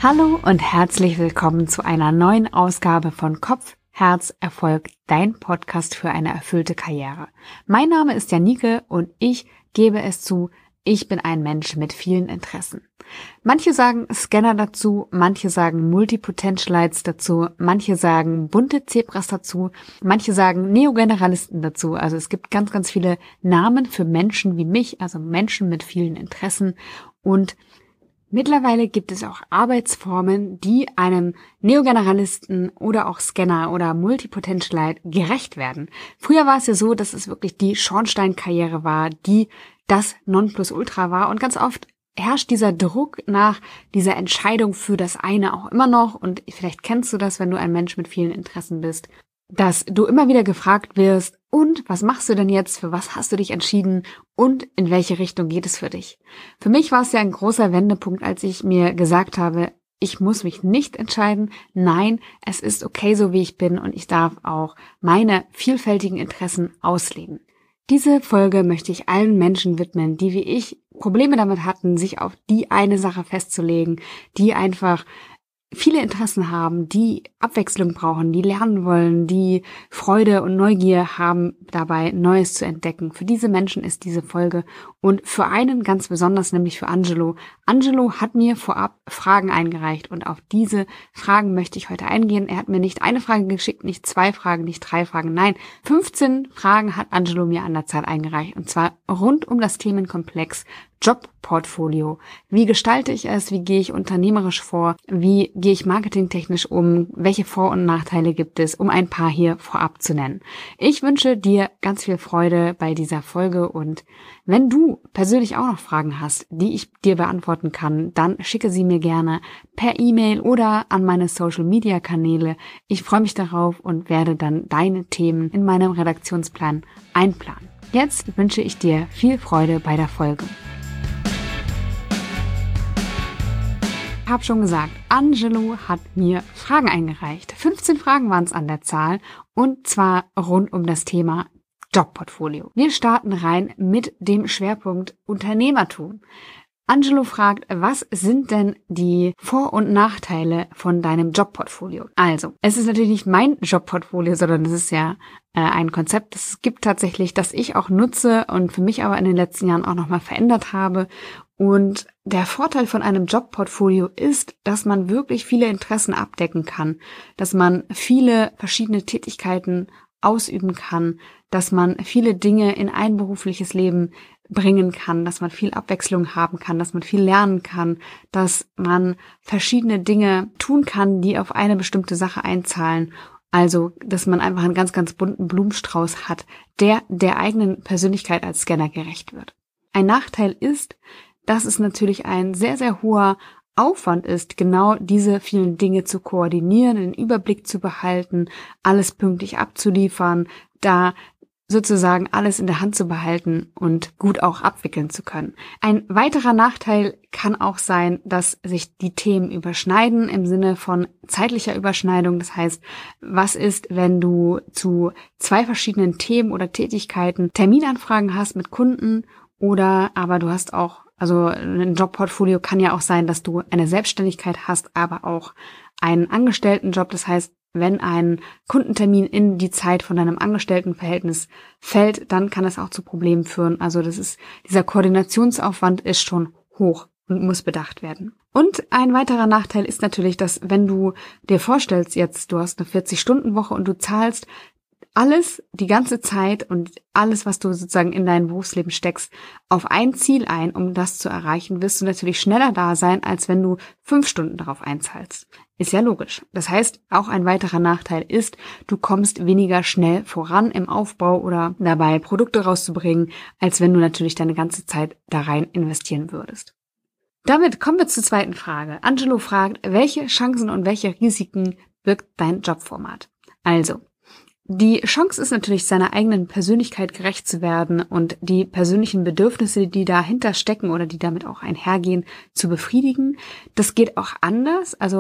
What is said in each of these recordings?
Hallo und herzlich willkommen zu einer neuen Ausgabe von Kopf, Herz, Erfolg, dein Podcast für eine erfüllte Karriere. Mein Name ist Janike und ich gebe es zu, ich bin ein Mensch mit vielen Interessen. Manche sagen Scanner dazu, manche sagen Multipotentialites dazu, manche sagen bunte Zebras dazu, manche sagen Neogeneralisten dazu. Also es gibt ganz, ganz viele Namen für Menschen wie mich, also Menschen mit vielen Interessen, und mittlerweile gibt es auch Arbeitsformen, die einem Neogeneralisten oder auch Scanner oder Multipotentialite gerecht werden. Früher war es ja so, dass es wirklich die Schornsteinkarriere war, die das Nonplusultra war, und ganz oft herrscht dieser Druck nach dieser Entscheidung für das eine auch immer noch, und vielleicht kennst du das, wenn du ein Mensch mit vielen Interessen bist, dass du immer wieder gefragt wirst, und was machst du denn jetzt, für was hast du dich entschieden und in welche Richtung geht es für dich? Für mich war es ja ein großer Wendepunkt, als ich mir gesagt habe, ich muss mich nicht entscheiden, nein, es ist okay so wie ich bin und ich darf auch meine vielfältigen Interessen ausleben. Diese Folge möchte ich allen Menschen widmen, die wie ich Probleme damit hatten, sich auf die eine Sache festzulegen, die einfach viele Interessen haben, die Abwechslung brauchen, die lernen wollen, die Freude und Neugier haben, dabei Neues zu entdecken. Für diese Menschen ist diese Folge, und für einen ganz besonders, nämlich für Angelo. Angelo hat mir vorab Fragen eingereicht und auf diese Fragen möchte ich heute eingehen. Er hat mir nicht eine Frage geschickt, nicht 2 Fragen, nicht 3 Fragen, nein, 15 Fragen hat Angelo mir an der Zahl eingereicht, und zwar rund um das Themenkomplex Jobportfolio. Wie gestalte ich es? Wie gehe ich unternehmerisch vor? Wie gehe ich marketingtechnisch um? Welche Vor- und Nachteile gibt es, um ein paar hier vorab zu nennen? Ich wünsche dir ganz viel Freude bei dieser Folge, und wenn du persönlich auch noch Fragen hast, die ich dir beantworten kann, dann schicke sie mir gerne per E-Mail oder an meine Social-Media-Kanäle. Ich freue mich darauf und werde dann deine Themen in meinem Redaktionsplan einplanen. Jetzt wünsche ich dir viel Freude bei der Folge. Ich habe schon gesagt, Angelo hat mir Fragen eingereicht. 15 Fragen waren es an der Zahl, und zwar rund um das Thema Jobportfolio. Wir starten rein mit dem Schwerpunkt Unternehmertum. Angelo fragt, was sind denn die Vor- und Nachteile von deinem Jobportfolio? Also, es ist natürlich nicht mein Jobportfolio, sondern es ist ja ein Konzept, das es gibt tatsächlich, das ich auch nutze und für mich aber in den letzten Jahren auch nochmal verändert habe. Und der Vorteil von einem Jobportfolio ist, dass man wirklich viele Interessen abdecken kann, dass man viele verschiedene Tätigkeiten ausüben kann, dass man viele Dinge in ein berufliches Leben bringen kann, dass man viel Abwechslung haben kann, dass man viel lernen kann, dass man verschiedene Dinge tun kann, die auf eine bestimmte Sache einzahlen. Also, dass man einfach einen ganz, ganz bunten Blumenstrauß hat, der eigenen Persönlichkeit als Scanner gerecht wird. Ein Nachteil ist, dass es natürlich ein sehr, sehr hoher Aufwand ist, genau diese vielen Dinge zu koordinieren, den Überblick zu behalten, alles pünktlich abzuliefern, da sozusagen alles in der Hand zu behalten und gut auch abwickeln zu können. Ein weiterer Nachteil kann auch sein, dass sich die Themen überschneiden im Sinne von zeitlicher Überschneidung. Das heißt, was ist, wenn du zu 2 verschiedenen Themen oder Tätigkeiten Terminanfragen hast mit Kunden, oder aber du hast auch, also ein Jobportfolio kann ja auch sein, dass du eine Selbstständigkeit hast, aber auch einen Angestelltenjob. Das heißt, wenn ein Kundentermin in die Zeit von deinem Angestelltenverhältnis fällt, dann kann das auch zu Problemen führen. Also dieser Koordinationsaufwand ist schon hoch und muss bedacht werden. Und ein weiterer Nachteil ist natürlich, dass wenn du dir vorstellst, jetzt du hast eine 40-Stunden-Woche und du zahlst alles, die ganze Zeit und alles, was du sozusagen in dein Berufsleben steckst, auf ein Ziel ein, um das zu erreichen, wirst du natürlich schneller da sein, als wenn du 5 Stunden darauf einzahlst. Ist ja logisch. Das heißt, auch ein weiterer Nachteil ist, du kommst weniger schnell voran im Aufbau oder dabei, Produkte rauszubringen, als wenn du natürlich deine ganze Zeit da rein investieren würdest. Damit kommen wir zur zweiten Frage. Angelo fragt, welche Chancen und welche Risiken birgt dein Jobformat? Also, die Chance ist natürlich, seiner eigenen Persönlichkeit gerecht zu werden und die persönlichen Bedürfnisse, die dahinter stecken oder die damit auch einhergehen, zu befriedigen. Das geht auch anders. Also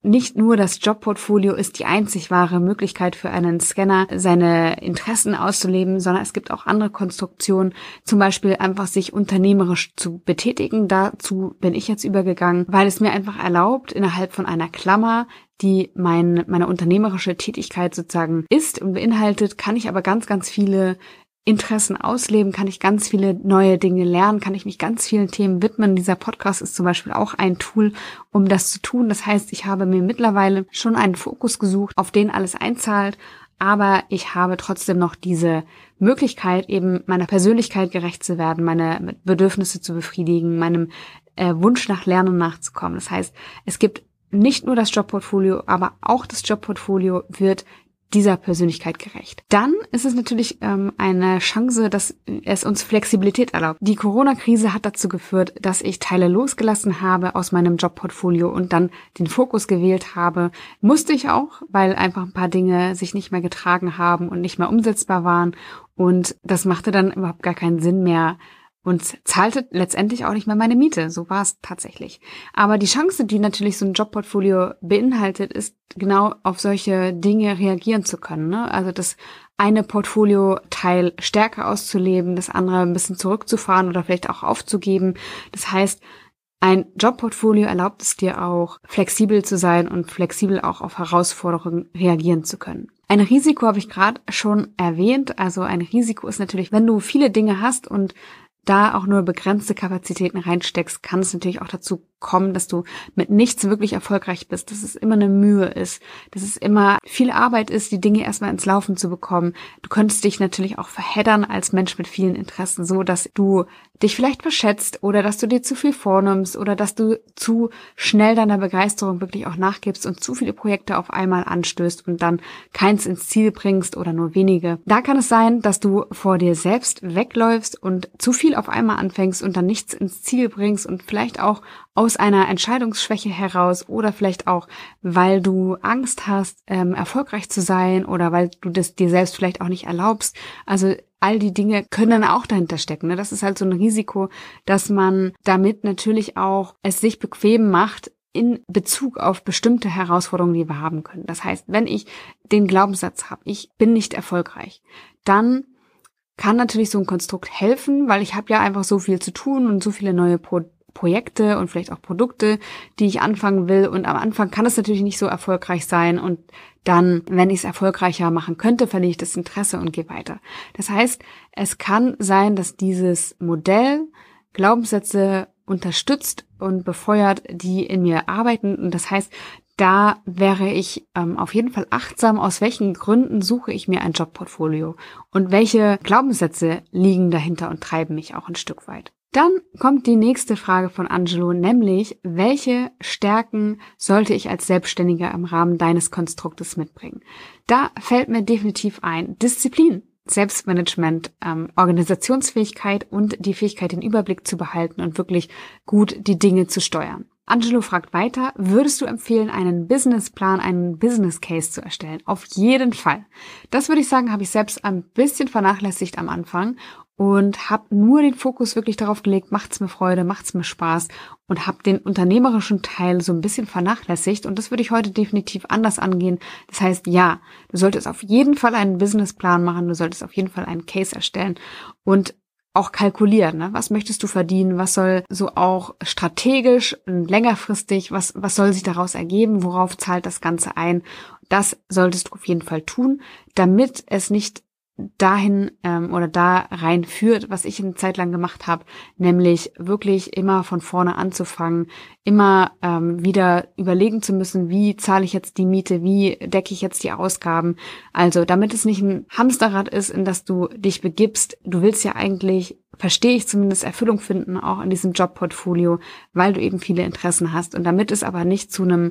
nicht nur das Jobportfolio ist die einzig wahre Möglichkeit für einen Scanner, seine Interessen auszuleben, sondern es gibt auch andere Konstruktionen, zum Beispiel einfach sich unternehmerisch zu betätigen. Dazu bin ich jetzt übergegangen, weil es mir einfach erlaubt, innerhalb von einer Klammer, die meine unternehmerische Tätigkeit sozusagen ist und beinhaltet, kann ich aber ganz, ganz viele Interessen ausleben, kann ich ganz viele neue Dinge lernen, kann ich mich ganz vielen Themen widmen. Dieser Podcast ist zum Beispiel auch ein Tool, um das zu tun. Das heißt, ich habe mir mittlerweile schon einen Fokus gesucht, auf den alles einzahlt, aber ich habe trotzdem noch diese Möglichkeit, eben meiner Persönlichkeit gerecht zu werden, meine Bedürfnisse zu befriedigen, meinem Wunsch nach Lernen nachzukommen. Das heißt, es gibt nicht nur das Jobportfolio, aber auch das Jobportfolio wird dieser Persönlichkeit gerecht. Dann ist es natürlich eine Chance, dass es uns Flexibilität erlaubt. Die Corona-Krise hat dazu geführt, dass ich Teile losgelassen habe aus meinem Jobportfolio und dann den Fokus gewählt habe. Musste ich auch, weil einfach ein paar Dinge sich nicht mehr getragen haben und nicht mehr umsetzbar waren. Und das machte dann überhaupt gar keinen Sinn mehr und zahlte letztendlich auch nicht mehr meine Miete. So war es tatsächlich. Aber die Chance, die natürlich so ein Jobportfolio beinhaltet, ist genau auf solche Dinge reagieren zu können, ne? Also das eine Portfolio-Teil stärker auszuleben, das andere ein bisschen zurückzufahren oder vielleicht auch aufzugeben. Das heißt, ein Jobportfolio erlaubt es dir auch, flexibel zu sein und flexibel auch auf Herausforderungen reagieren zu können. Ein Risiko habe ich gerade schon erwähnt. Also ein Risiko ist natürlich, wenn du viele Dinge hast und da auch nur begrenzte Kapazitäten reinsteckst, kann es natürlich auch dazu kommen, dass du mit nichts wirklich erfolgreich bist, dass es immer eine Mühe ist, dass es immer viel Arbeit ist, die Dinge erstmal ins Laufen zu bekommen. Du könntest dich natürlich auch verheddern als Mensch mit vielen Interessen, so dass du dich vielleicht verschätzt oder dass du dir zu viel vornimmst oder dass du zu schnell deiner Begeisterung wirklich auch nachgibst und zu viele Projekte auf einmal anstößt und dann keins ins Ziel bringst oder nur wenige. Da kann es sein, dass du vor dir selbst wegläufst und zu viel auf einmal anfängst und dann nichts ins Ziel bringst und vielleicht auch aus einer Entscheidungsschwäche heraus oder vielleicht auch, weil du Angst hast, erfolgreich zu sein oder weil du das dir selbst vielleicht auch nicht erlaubst. Also all die Dinge können dann auch dahinter stecken, ne? Das ist halt so ein Risiko, dass man damit natürlich auch es sich bequem macht in Bezug auf bestimmte Herausforderungen, die wir haben können. Das heißt, wenn ich den Glaubenssatz habe, ich bin nicht erfolgreich, dann kann natürlich so ein Konstrukt helfen, weil ich habe ja einfach so viel zu tun und so viele neue Projekte und vielleicht auch Produkte, die ich anfangen will. Und am Anfang kann es natürlich nicht so erfolgreich sein. Und dann, wenn ich es erfolgreicher machen könnte, verliere ich das Interesse und gehe weiter. Das heißt, es kann sein, dass dieses Modell Glaubenssätze unterstützt und befeuert, die in mir arbeiten. Und das heißt, da wäre ich auf jeden Fall achtsam, aus welchen Gründen suche ich mir ein Jobportfolio und welche Glaubenssätze liegen dahinter und treiben mich auch ein Stück weit. Dann kommt die nächste Frage von Angelo, nämlich, welche Stärken sollte ich als Selbstständiger im Rahmen deines Konstruktes mitbringen? Da fällt mir definitiv ein: Disziplin, Selbstmanagement, Organisationsfähigkeit und die Fähigkeit, den Überblick zu behalten und wirklich gut die Dinge zu steuern. Angelo fragt weiter, würdest du empfehlen, einen Businessplan, einen Business Case zu erstellen? Auf jeden Fall. Das würde ich sagen, habe ich selbst ein bisschen vernachlässigt am Anfang und habe nur den Fokus wirklich darauf gelegt, macht's mir Freude, macht's mir Spaß und habe den unternehmerischen Teil so ein bisschen vernachlässigt und das würde ich heute definitiv anders angehen. Das heißt, ja, du solltest auf jeden Fall einen Businessplan machen, du solltest auf jeden Fall einen Case erstellen und auch kalkulieren, ne? Was möchtest du verdienen? Was soll so auch strategisch und längerfristig, was soll sich daraus ergeben? Worauf zahlt das Ganze ein? Das solltest du auf jeden Fall tun, damit es nicht dahin oder da rein führt, was ich eine Zeit lang gemacht habe, nämlich wirklich immer von vorne anzufangen, immer wieder überlegen zu müssen, wie zahle ich jetzt die Miete, wie decke ich jetzt die Ausgaben. Also damit es nicht ein Hamsterrad ist, in das du dich begibst. Du willst ja eigentlich, verstehe ich zumindest, Erfüllung finden, auch in diesem Jobportfolio, weil du eben viele Interessen hast. Und damit es aber nicht zu einem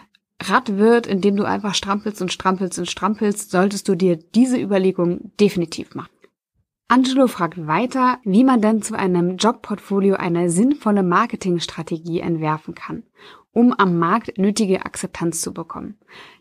Rad wird, in dem du einfach strampelst und strampelst und strampelst, solltest du dir diese Überlegung definitiv machen. Angelo fragt weiter, wie man denn zu einem Jobportfolio eine sinnvolle Marketingstrategie entwerfen kann, um am Markt nötige Akzeptanz zu bekommen.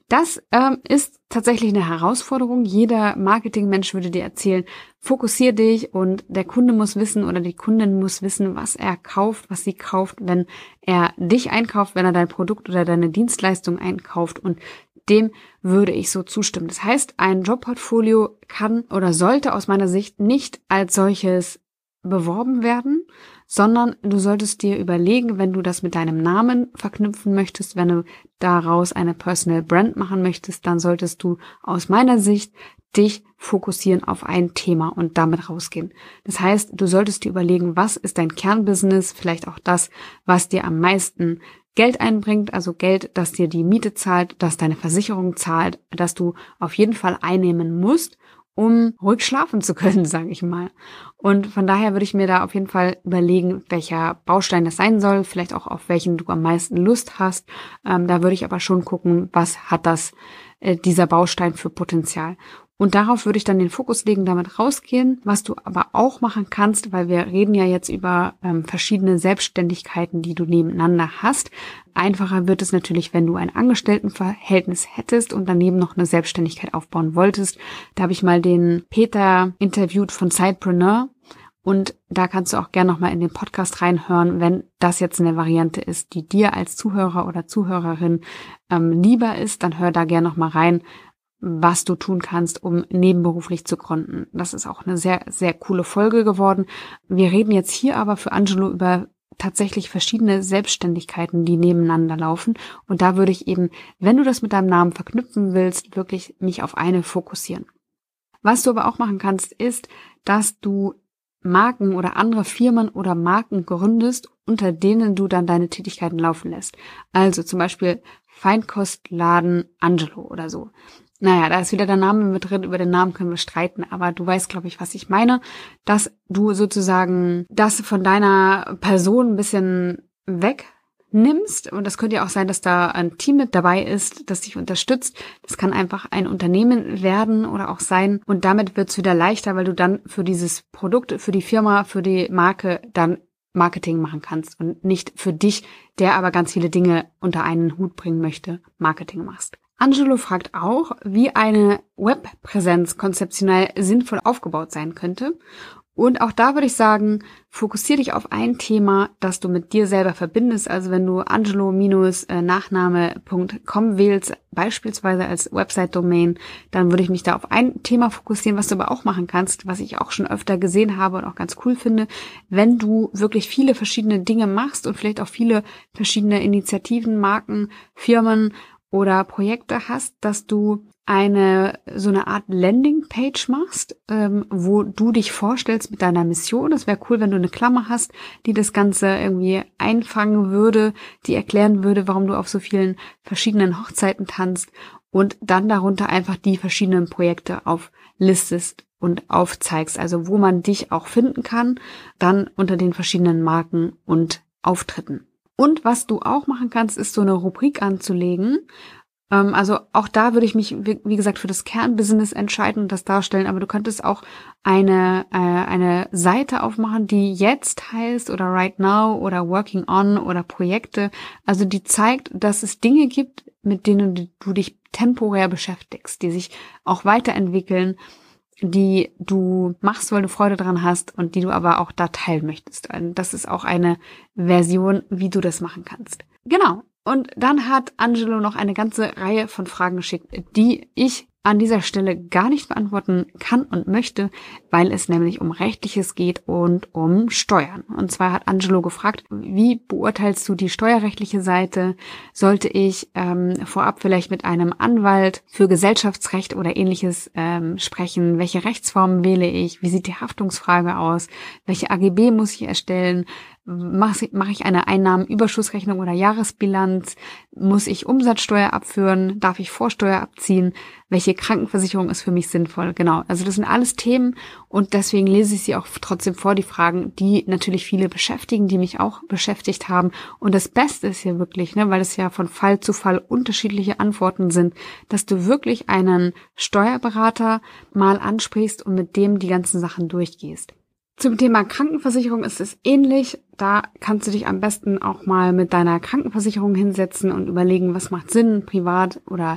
Das ist tatsächlich eine Herausforderung. Jeder Marketingmensch würde dir erzählen, fokussier dich und der Kunde muss wissen oder die Kundin muss wissen, was er kauft, was sie kauft, wenn er dich einkauft, wenn er dein Produkt oder deine Dienstleistung einkauft, und dem würde ich so zustimmen. Das heißt, ein Jobportfolio kann oder sollte aus meiner Sicht nicht als solches beworben werden, sondern du solltest dir überlegen, wenn du das mit deinem Namen verknüpfen möchtest, wenn du daraus eine Personal Brand machen möchtest, dann solltest du aus meiner Sicht dich fokussieren auf ein Thema und damit rausgehen. Das heißt, du solltest dir überlegen, was ist dein Kernbusiness, vielleicht auch das, was dir am meisten Geld einbringt, also Geld, das dir die Miete zahlt, das deine Versicherung zahlt, das du auf jeden Fall einnehmen musst, um ruhig schlafen zu können, sage ich mal. Und von daher würde ich mir da auf jeden Fall überlegen, welcher Baustein das sein soll, vielleicht auch auf welchen du am meisten Lust hast. Da würde ich aber schon gucken, was hat dieser Baustein für Potenzial. Und darauf würde ich dann den Fokus legen, damit rausgehen. Was du aber auch machen kannst, weil wir reden ja jetzt über verschiedene Selbstständigkeiten, die du nebeneinander hast. Einfacher wird es natürlich, wenn du ein Angestelltenverhältnis hättest und daneben noch eine Selbstständigkeit aufbauen wolltest. Da habe ich mal den Peter interviewt von Sidepreneur. Und da kannst du auch gerne nochmal in den Podcast reinhören, wenn das jetzt eine Variante ist, die dir als Zuhörer oder Zuhörerin lieber ist, dann hör da gerne nochmal rein, was du tun kannst, um nebenberuflich zu gründen. Das ist auch eine sehr, sehr coole Folge geworden. Wir reden jetzt hier aber für Angelo über tatsächlich verschiedene Selbstständigkeiten, die nebeneinander laufen. Und da würde ich eben, wenn du das mit deinem Namen verknüpfen willst, wirklich mich auf eine fokussieren. Was du aber auch machen kannst, ist, dass du Marken oder andere Firmen oder Marken gründest, unter denen du dann deine Tätigkeiten laufen lässt. Also zum Beispiel Feinkostladen Angelo oder so. Naja, da ist wieder der Name mit drin, über den Namen können wir streiten, aber du weißt, glaube ich, was ich meine, dass du sozusagen das von deiner Person ein bisschen wegnimmst, und das könnte ja auch sein, dass da ein Team mit dabei ist, das dich unterstützt. Das kann einfach ein Unternehmen werden oder auch sein, und damit wird es wieder leichter, weil du dann für dieses Produkt, für die Firma, für die Marke dann Marketing machen kannst und nicht für dich, der aber ganz viele Dinge unter einen Hut bringen möchte, Marketing machst. Angelo fragt auch, wie eine Webpräsenz konzeptionell sinnvoll aufgebaut sein könnte. Und auch da würde ich sagen, fokussiere dich auf ein Thema, das du mit dir selber verbindest. Also wenn du angelo-nachname.com wählst, beispielsweise als Website-Domain, dann würde ich mich da auf ein Thema fokussieren, was du aber auch machen kannst, was ich auch schon öfter gesehen habe und auch ganz cool finde. Wenn du wirklich viele verschiedene Dinge machst und vielleicht auch viele verschiedene Initiativen, Marken, Firmen oder Projekte hast, dass du so eine Art Landingpage machst, wo du dich vorstellst mit deiner Mission. Das wäre cool, wenn du eine Klammer hast, die das Ganze irgendwie einfangen würde, die erklären würde, warum du auf so vielen verschiedenen Hochzeiten tanzt, und dann darunter einfach die verschiedenen Projekte auflistest und aufzeigst, also wo man dich auch finden kann, dann unter den verschiedenen Marken und Auftritten. Und was du auch machen kannst, ist so eine Rubrik anzulegen. Also auch da würde ich mich, wie gesagt, für das Kernbusiness entscheiden und das darstellen, aber du könntest auch eine Seite aufmachen, die jetzt heißt oder Right Now oder Working On oder Projekte, also die zeigt, dass es Dinge gibt, mit denen du dich temporär beschäftigst, die sich auch weiterentwickeln, die du machst, weil du Freude dran hast und die du aber auch da teilen möchtest. Das ist auch eine Version, wie du das machen kannst. Genau. Und dann hat Angelo noch eine ganze Reihe von Fragen geschickt, die ich an dieser Stelle gar nicht beantworten kann und möchte, weil es nämlich um Rechtliches geht und um Steuern. Und zwar hat Angelo gefragt, wie beurteilst du die steuerrechtliche Seite? Sollte ich vorab vielleicht mit einem Anwalt für Gesellschaftsrecht oder Ähnliches sprechen? Welche Rechtsformen wähle ich? Wie sieht die Haftungsfrage aus? Welche AGB muss ich erstellen? Mache ich eine Einnahmenüberschussrechnung oder Jahresbilanz? Muss ich Umsatzsteuer abführen? Darf ich Vorsteuer abziehen? Welche Krankenversicherung ist für mich sinnvoll? Genau, also das sind alles Themen, und deswegen lese ich sie auch trotzdem vor, die Fragen, die natürlich viele beschäftigen, die mich auch beschäftigt haben. Und das Beste ist hier wirklich, weil es ja von Fall zu Fall unterschiedliche Antworten sind, dass du wirklich einen Steuerberater mal ansprichst und mit dem die ganzen Sachen durchgehst. Zum Thema Krankenversicherung ist es ähnlich. Da kannst du dich am besten auch mal mit deiner Krankenversicherung hinsetzen und überlegen, was macht Sinn, privat oder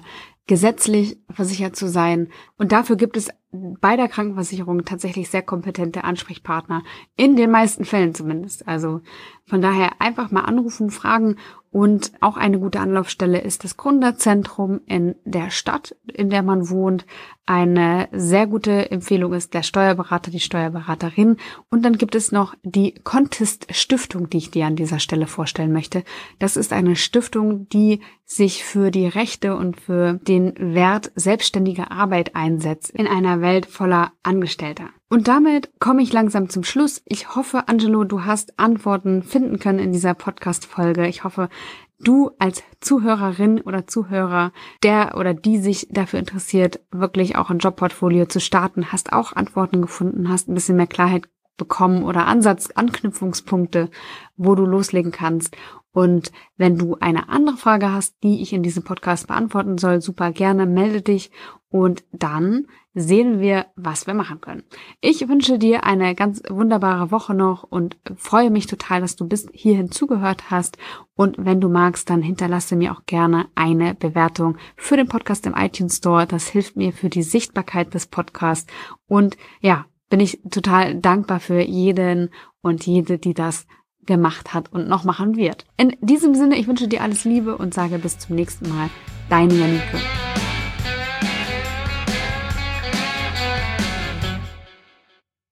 gesetzlich versichert zu sein. Und dafür gibt es bei der Krankenversicherung tatsächlich sehr kompetente Ansprechpartner, in den meisten Fällen zumindest. Also von daher einfach mal anrufen, fragen. Und auch eine gute Anlaufstelle ist das Gründerzentrum in der Stadt, in der man wohnt. Eine sehr gute Empfehlung ist der Steuerberater, die Steuerberaterin. Und dann gibt es noch die Contest Stiftung, die ich dir an dieser Stelle vorstellen möchte. Das ist eine Stiftung, die sich für die Rechte und für den Wert selbstständiger Arbeit einsetzt in einer Welt voller Angestellter. Und damit komme ich langsam zum Schluss. Ich hoffe, Angelo, du hast Antworten finden können in dieser Podcast-Folge. Ich hoffe, du als Zuhörerin oder Zuhörer, der oder die sich dafür interessiert, wirklich auch ein Jobportfolio zu starten, hast auch Antworten gefunden, hast ein bisschen mehr Klarheit bekommen oder Anknüpfungspunkte, wo du loslegen kannst. Und wenn du eine andere Frage hast, die ich in diesem Podcast beantworten soll, super gerne, melde dich und dann sehen wir, was wir machen können. Ich wünsche dir eine ganz wunderbare Woche noch und freue mich total, dass du bis hierhin zugehört hast. Und wenn du magst, dann hinterlasse mir auch gerne eine Bewertung für den Podcast im iTunes Store. Das hilft mir für die Sichtbarkeit des Podcasts. Und ja, bin ich total dankbar für jeden und jede, die das gemacht hat und noch machen wird. In diesem Sinne, ich wünsche dir alles Liebe und sage bis zum nächsten Mal. Deine Janike.